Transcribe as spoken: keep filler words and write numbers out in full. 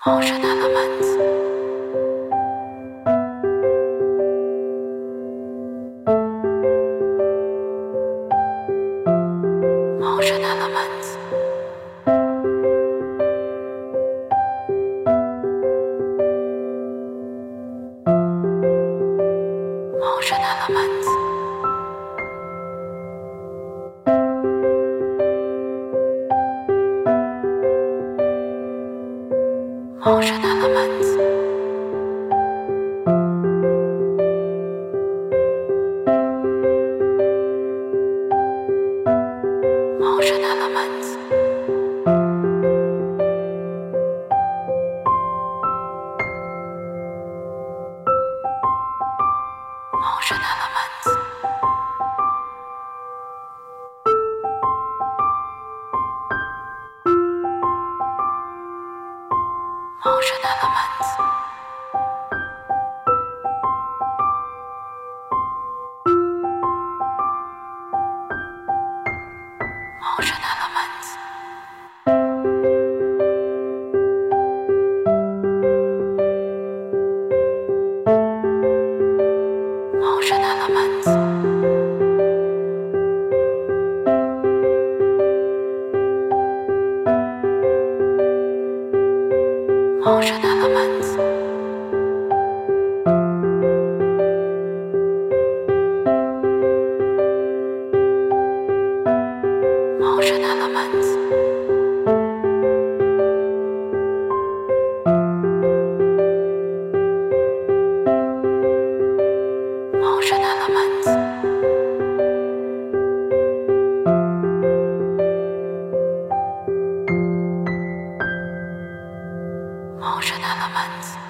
Emotional elements. Emotional elements. Emotional elements. Emotional elements. Emotional elements. Emotional elements. Emotional elements. Emotional elements. Emotional elements. Emotional elements. Emotional elements. Emotional elements. Emotional elements.